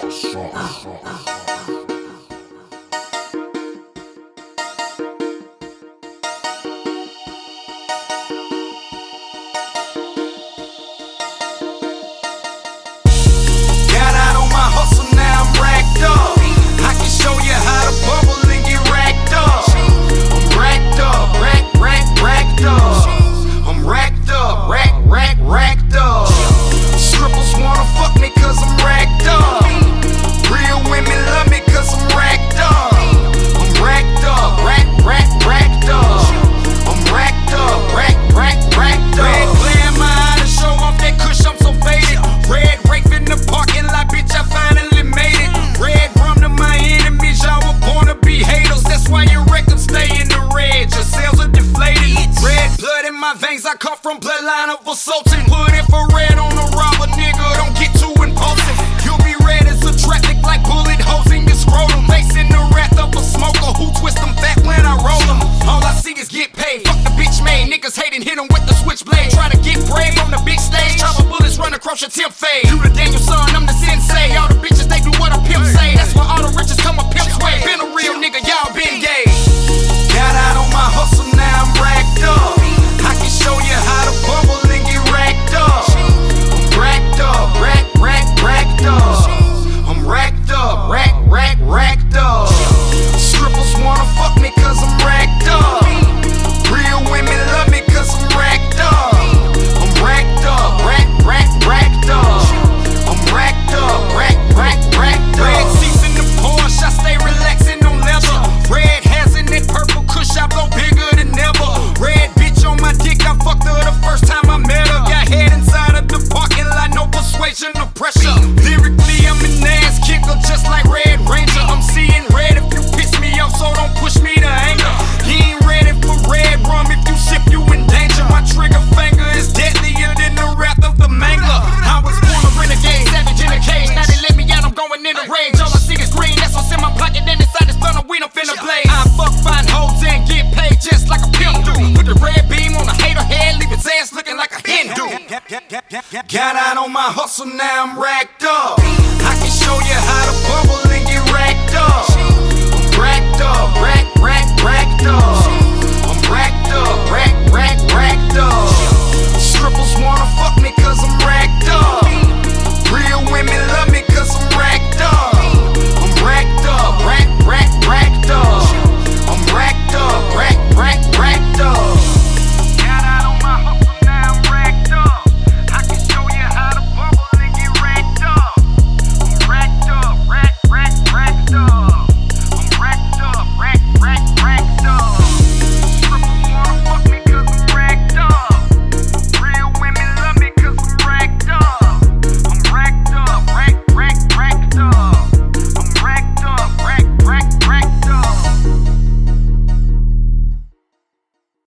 I come from bloodline of assaulting. Put infrared on the robber, nigga, don't get too impulsive. You'll be red as a traffic like bullet holes in your scrotum. Facing the wrath of a smoker who twist them fat when I roll them. All I see is get paid. Fuck the bitch made. Niggas hating, hit them with the switchblade. Try to get brave on the big stage. Chopper bullets run across your temp fade. You the Daniel son, I'm the sensei. All the bitches, they do what a pimp say. That's why all the riches come a pimp's way. Been a real nigga, y'all been gay. Got out on my hustle, now I'm racked up. I can show you how to bubble and get racked up. I'm racked up, racked up. I'm racked up, racked up. Strippers wanna fuck me cause I'm racked up. Real women love me cause I'm racked up. I'm racked up, racked up. I'm racked up, racked up. Red seats in the Porsche, I stay relaxing on leather. Red has in that purple kush, I blow bigger than ever. Red bitch on my dick, I fucked her the first time I met her. Got head inside of the parking lot, no persuasion or pressure. Lyrically, I'm an ass kicker, just like Red Ranger. I'm seeing red if you piss me off, so don't push me to anger. You ain't ready for red rum, if you sip, you in danger. My trigger finger is deadlier than the wrath of the mangler. I was born a renegade, savage in a cage. Now they let me out, I'm going in a rage. All I see is green, that's what's in my pocket. Then inside this thunder, we don't finna blaze. I fuck, find hoes and get paid just like a pimp do. Put the red beam on a hater head, leave his ass looking like a Hindu. Got out on my hustle, now I'm racked